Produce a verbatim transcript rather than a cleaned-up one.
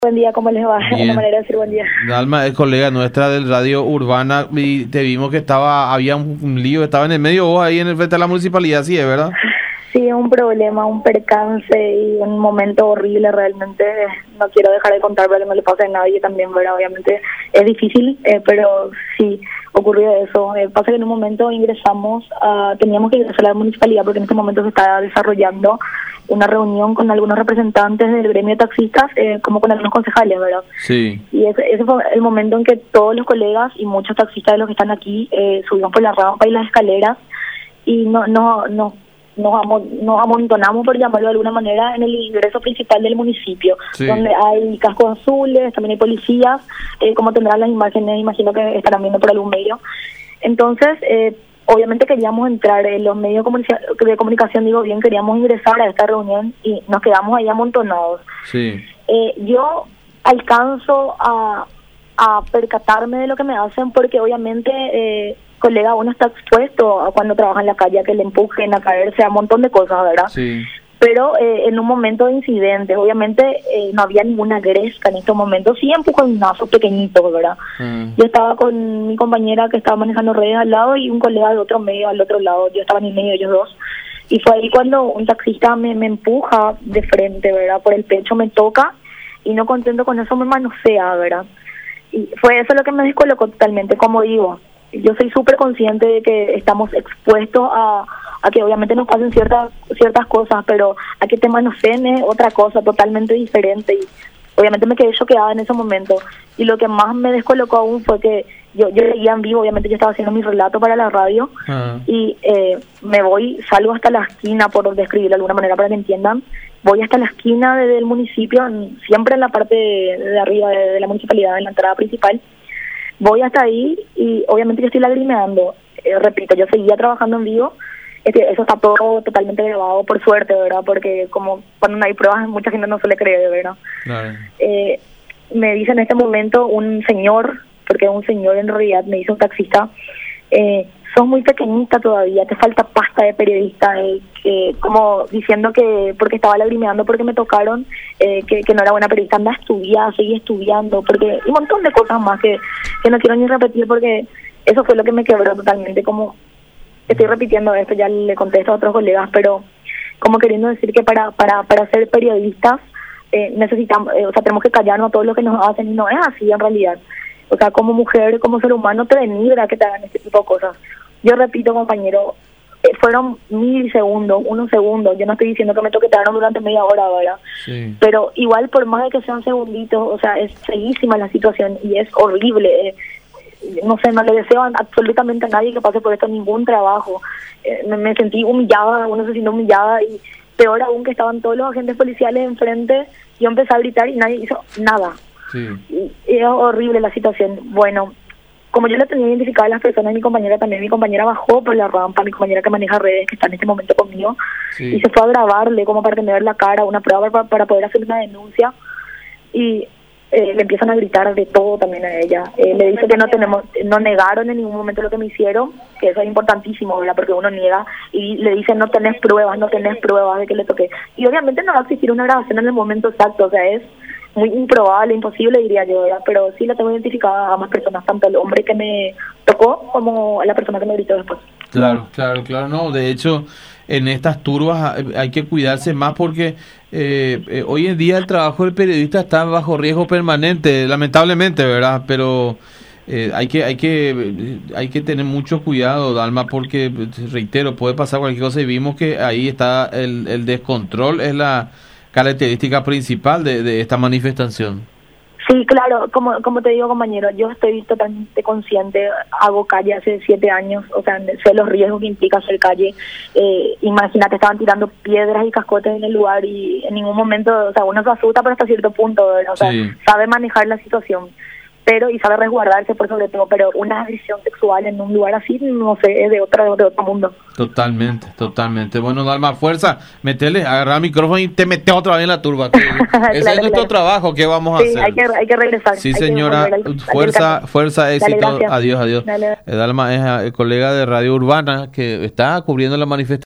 Buen día, ¿cómo les va? Bien. Una manera de decir buen día. Dalma es colega nuestra del Radio Urbana y te vimos que estaba, había un, un lío, estaba en el medio vos ahí en el frente de la municipalidad, ¿sí es verdad? Sí, un problema, un percance y un momento horrible realmente. No quiero dejar de contar para que no le pase a nadie también, ¿verdad? Obviamente es difícil, eh, pero sí ocurrió eso. Eh, pasa que en un momento ingresamos, a, teníamos que ingresar a la municipalidad porque en este momento se está desarrollando una reunión con algunos representantes del gremio de taxistas, eh, como con algunos concejales, ¿verdad? Sí. Y ese, ese fue el momento en que todos los colegas y muchos taxistas de los que están aquí eh, subimos por la rampa y las escaleras y no no no nos, amo, nos amontonamos, por llamarlo de alguna manera, en el ingreso principal del municipio, sí, donde hay cascos azules, también hay policías, eh, como tendrán las imágenes, imagino que estarán viendo por algún medio. Entonces, eh, obviamente queríamos entrar en los medios de comunicación, de comunicación, digo bien, queríamos ingresar a esta reunión y nos quedamos ahí amontonados. Sí. Eh, yo alcanzo a, a percatarme de lo que me hacen porque obviamente, eh, colega, uno está expuesto a cuando trabaja en la calle, a que le empujen, a caerse, a un montón de cosas, ¿verdad? Sí. Pero eh, en un momento de incidente, obviamente eh, no había ninguna gresca en estos momentos, sí empujonazos pequeñitos, ¿verdad? Mm. Yo estaba con mi compañera que estaba manejando redes al lado y un colega de otro medio al otro lado, yo estaba en el medio, ellos dos, y fue ahí cuando un taxista me, me empuja de frente, ¿verdad? Por el pecho me toca y no contento con eso me manosea, ¿verdad? Y fue eso lo que me descolocó totalmente, como digo, yo soy súper consciente de que estamos expuestos a, a que obviamente nos pasen ciertas ciertas cosas, pero a que te manoseen es otra cosa totalmente diferente y obviamente me quedé choqueada en ese momento. Y lo que más me descolocó aún fue que yo yo leía en vivo, obviamente yo estaba haciendo mi relato para la radio, uh-huh. y eh, me voy, salgo hasta la esquina, por describirlo de alguna manera para que entiendan, voy hasta la esquina de, del municipio, siempre en la parte de, de arriba de, de la municipalidad, en la entrada principal. Voy hasta ahí y obviamente yo estoy lagrimeando. Eh, repito, yo seguía trabajando en vivo. Este, eso está todo totalmente grabado, por suerte, ¿verdad? Porque como cuando no hay pruebas, mucha gente no se le cree, ¿verdad? Claro. Eh, me dice en este momento un señor, porque un señor en realidad, me dice un taxista, eh, sos muy pequeñita todavía, te falta pasta de periodista, eh, que, como diciendo que, porque estaba lagrimeando, porque me tocaron, eh, que, que no era buena periodista, anda a estudiar, seguí estudiando, porque un montón de cosas más que, que no quiero ni repetir, porque eso fue lo que me quebró totalmente, como estoy repitiendo esto, ya le contesto a otros colegas, pero como queriendo decir que para para para ser periodistas eh, necesitamos, eh, o sea, tenemos que callarnos a todo lo que nos hacen, y no es así en realidad. O sea, como mujer, como ser humano, te denigra que te hagan este tipo de cosas. Yo repito, compañero, eh, fueron mil segundos, unos segundos. Yo no estoy diciendo que me toquetearon durante media hora, ¿verdad? Sí. Pero igual, por más de que sean segunditos, o sea, es feísima la situación y es horrible. Eh, no sé, no le deseo absolutamente a nadie que pase por esto ningún trabajo. Eh, me, me sentí humillada, uno se sintió humillada y peor aún que estaban todos los agentes policiales enfrente. Yo empecé a gritar y nadie hizo nada. Sí. Y, y es horrible la situación. Bueno, como yo la tenía identificada a las personas, mi compañera también, mi compañera bajó por la rampa, mi compañera que maneja redes, que está en este momento conmigo, sí, y se fue a grabarle como para tener la cara, una prueba para, para poder hacer una denuncia, y eh, le empiezan a gritar de todo también a ella. Eh, le dice que no tenemos, no negaron en ningún momento lo que me hicieron, que eso es importantísimo, ¿verdad? Porque uno niega, y le dicen no tenés pruebas, no tenés pruebas de que le toqué. Y obviamente no va a existir una grabación en el momento exacto, o sea, es muy improbable, imposible, diría yo, ¿verdad? Pero sí la tengo identificada a más personas, tanto el hombre que me tocó como a la persona que me gritó después. Claro, claro, claro, no, de hecho, en estas turbas hay que cuidarse más porque eh, eh, hoy en día el trabajo del periodista está bajo riesgo permanente, lamentablemente, ¿verdad? Pero eh, hay que hay que hay que tener mucho cuidado, Dalma, porque, reitero, puede pasar cualquier cosa y vimos que ahí está el, el descontrol, es la característica principal de, de esta manifestación. Sí, claro, como como te digo, compañero, yo estoy totalmente consciente, hago calle hace siete años, o sea, sé los riesgos que implica hacer calle. Eh, imagínate, estaban tirando piedras y cascotes en el lugar y en ningún momento, o sea, uno se asusta pero hasta cierto punto, ¿verdad? O sea, sí, sabe manejar la situación, pero y sabe resguardarse por sobre todo, pero una agresión sexual en un lugar así, no sé, es de otro, de otro mundo. Totalmente, totalmente. Bueno, Dalma, fuerza, metele, agarrar el micrófono y te metes otra vez en la turba. Ese claro, es nuestro claro. trabajo, ¿qué vamos a sí, hacer? hay que, hay que regresar. Sí, señora, al, fuerza, al fuerza, éxito, dale, adiós, adiós. Dale. Dalma es el colega de Radio Urbana que está cubriendo la manifestación.